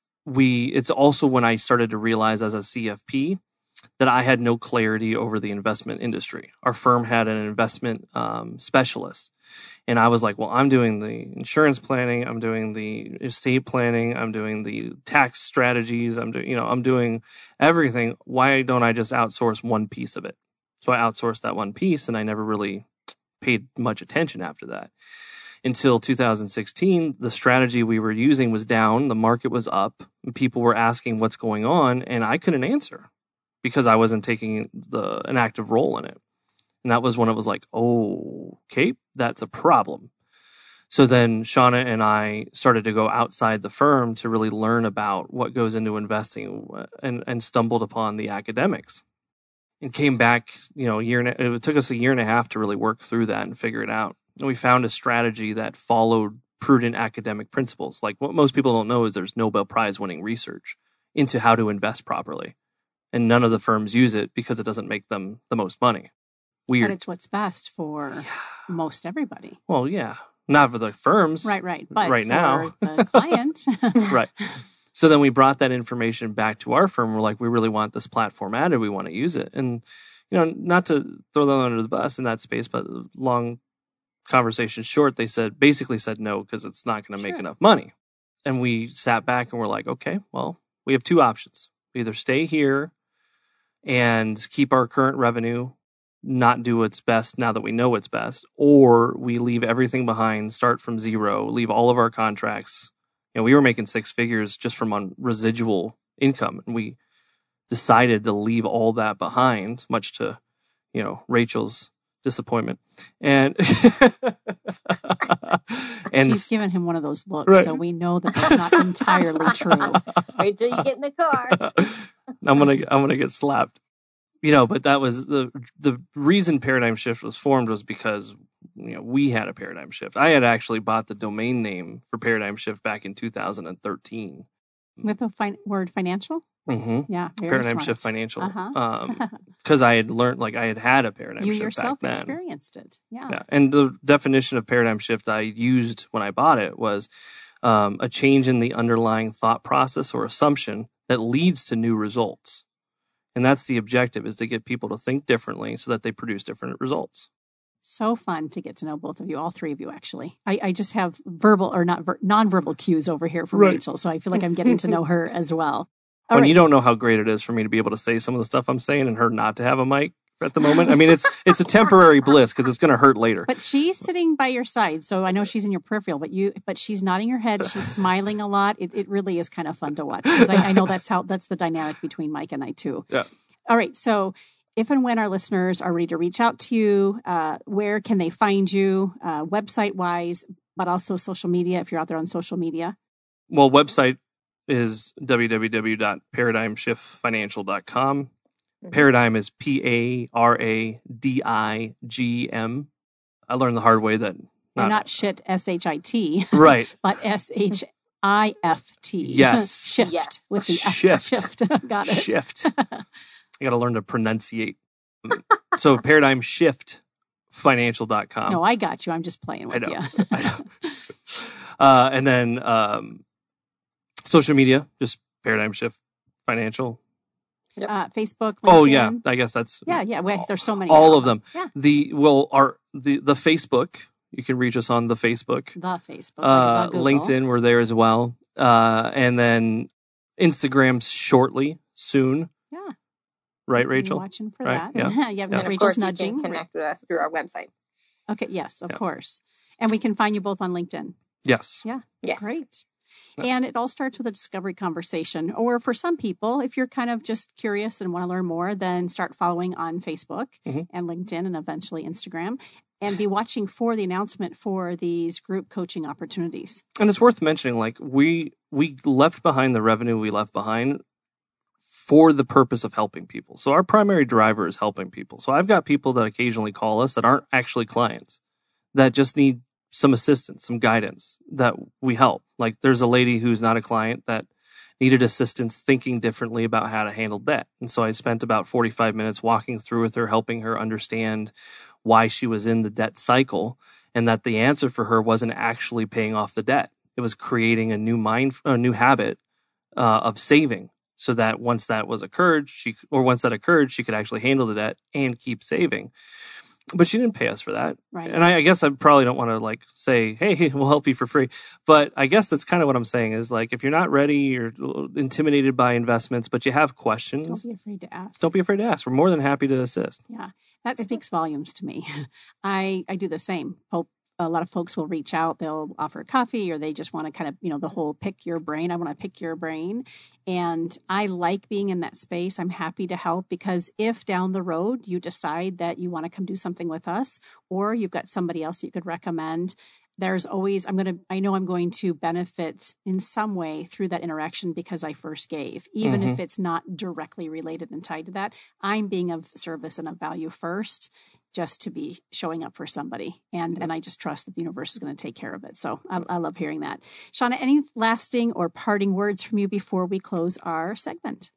We It's also when I started to realize as a C F P that I had no clarity over the investment industry. Our firm had an investment um, specialist. And I was like, well, I'm doing the insurance planning. I'm doing the estate planning. I'm doing the tax strategies. I'm doing, you know, I'm doing everything. Why don't I just outsource one piece of it? So I outsourced that one piece, and I never really paid much attention after that. Until two thousand sixteen, the strategy we were using was down. The market was up. And people were asking what's going on, and I couldn't answer because I wasn't taking the an active role in it. And that was when it was like, oh, okay, that's a problem. So then Shauna and I started to go outside the firm to really learn about what goes into investing, and, and stumbled upon the academics. And came back, you know, a year and a, it took us a year and a half to really work through that and figure it out. And we found a strategy that followed prudent academic principles. Like what most people don't know is there's Nobel Prize winning research into how to invest properly. And none of the firms use it because it doesn't make them the most money. Weird. But it's what's best for yeah. most everybody. Well, yeah. Not for the firms. Right, right. But right for now. the client. Right. So then we brought that information back to our firm. We're like, we really want this platform added. We want to use it. And, you know, not to throw them under the bus in that space, but long conversation short, they said, basically said no, because it's not going to make sure. enough money. And we sat back and we're like, okay, well, we have two options. We either stay here and keep our current revenue, not do what's best now that we know what's best, or we leave everything behind, start from zero, leave all of our contracts. You know, we were making six figures just from on residual income, and we decided to leave all that behind, much to, you know, Rachel's disappointment. And and she's given him one of those looks, right. So we know that that's not entirely true. Wait till you get in the car. I'm gonna I'm gonna get slapped. You know, but that was the the reason Paradigm Shift was formed was because, you know, we had a paradigm shift. I had actually bought the domain name for Paradigm Shift back in two thousand thirteen. With the fi- word financial? Mm-hmm. Yeah, very Paradigm smart. Shift Financial. Uh-huh. Um, because I had learned, like I had had a paradigm you shift yourself back then. experienced it. Yeah. Yeah. And the definition of paradigm shift I used when I bought it was um, a change in the underlying thought process or assumption that leads to new results. And that's the objective, is to get people to think differently so that they produce different results. So fun to get to know both of you, all three of you, actually. I, I just have verbal or not ver- nonverbal cues over here from Right. Rachel, so I feel like I'm getting to know her as well. All When right. you don't know how great it is for me to be able to say some of the stuff I'm saying and her not to have a mic at the moment. I mean, it's it's a temporary bliss because it's going to hurt later. But she's sitting by your side, so I know she's in your peripheral, but you, but she's nodding her head. She's smiling a lot. It, it really is kind of fun to watch because I, I know that's how, that's the dynamic between Mike and I too. Yeah. All right. So if and when our listeners are ready to reach out to you, uh, where can they find you, uh, website wise, but also social media, if you're out there on social media? Well, website is w w w dot paradigm shift financial dot com. Mm-hmm. Paradigm is P A R A D I G M. I learned the hard way that not, not shit, S H I T. Right. But S H I F T. Yes. Shift. Yes. With the F Shift. Shift. Got it. Shift. I got to learn to pronunciate. So paradigm shift financial dot com. No, I got you. I'm just playing with I know. you. I know. Uh, and then um, social media, just Paradigm Shift Financial. Yep. Uh, Facebook. LinkedIn. Oh yeah, I guess that's yeah, yeah. Well, there's so many. All of them. Yeah. The well, our the the Facebook. You can reach us on the Facebook. The Facebook. Uh, the LinkedIn, we're there as well. Uh, and then Instagram shortly, soon. Yeah. Right, Rachel? I'm watching for right? that. Yeah. yeah, yeah. And Rachel's of course, nudging. you can connect with us through our website. Okay. Yes, of yeah. course. And we can find you both on LinkedIn. Yes. Yeah. Yes. Great. And it all starts with a discovery conversation. Or for some people, if you're kind of just curious and want to learn more, then start following on Facebook mm-hmm. and LinkedIn and eventually Instagram. And be watching for the announcement for these group coaching opportunities. And it's worth mentioning, like, we we left behind the revenue we left behind for the purpose of helping people. So our primary driver is helping people. So I've got people that occasionally call us that aren't actually clients, that just need some assistance, some guidance that we help. Like there's a lady who's not a client that needed assistance thinking differently about how to handle debt. And so I spent about forty-five minutes walking through with her, helping her understand why she was in the debt cycle, and that the answer for her wasn't actually paying off the debt. It was creating a new mind, a new habit uh, of saving, so that once that was occurred, she or once that occurred, she could actually handle the debt and keep saving. But she didn't pay us for that. Right. And I, I guess I probably don't want to like say, hey, we'll help you for free. But I guess that's kind of what I'm saying is like, if you're not ready, you're intimidated by investments, but you have questions. Don't be afraid to ask. Don't be afraid to ask. We're more than happy to assist. Yeah. That speaks volumes to me. I, I do the same. Hope a lot of folks will reach out. They'll offer coffee or they just want to kind of, you know, the whole pick your brain. I want to pick your brain. And I like being in that space. I'm happy to help because if down the road you decide that you want to come do something with us or you've got somebody else you could recommend, there's always, I'm going to, I know I'm going to benefit in some way through that interaction because I first gave, even mm-hmm. if it's not directly related and tied to that. I'm being of service and of value first, just to be showing up for somebody. And, and I just trust that the universe is going to take care of it. So I, I love hearing that. Shauna, any lasting or parting words from you before we close our segment?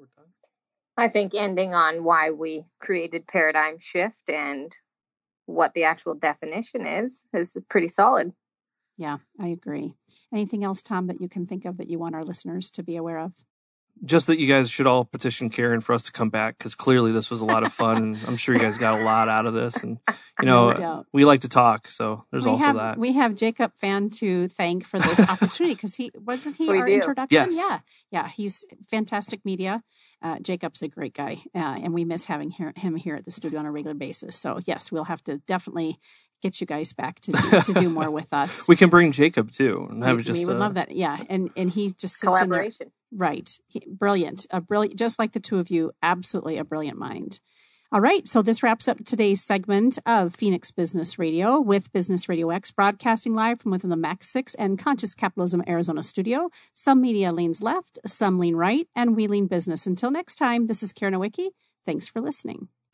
I think ending on why we created Paradigm Shift and what the actual definition is, is pretty solid. Yeah, I agree. Anything else, Tom, that you can think of that you want our listeners to be aware of? Just that you guys should all petition Karen for us to come back because clearly this was a lot of fun. And I'm sure you guys got a lot out of this. And, you know, no we like to talk. So there's we also have, that. We have Jacob Fan to thank for this opportunity because he, wasn't he we our do. introduction? Yes. Yeah. Yeah. He's fantastic media. Uh, Jacob's a great guy. Uh, and we miss having her, him here at the studio on a regular basis. So yes, we'll have to definitely get you guys back to do, to do more with us. We can bring Jacob too. And have we, just we would uh, love that. Yeah. And, and he just sits collaboration. In there. Right. He, brilliant. A brilliant, just like the two of you, absolutely a brilliant mind. All right. So this wraps up today's segment of Phoenix Business Radio with Business Radio X broadcasting live from within the Max six and Conscious Capitalism Arizona studio. Some media leans left, some lean right, and we lean business. Until next time, this is Karen Nowicki. Thanks for listening.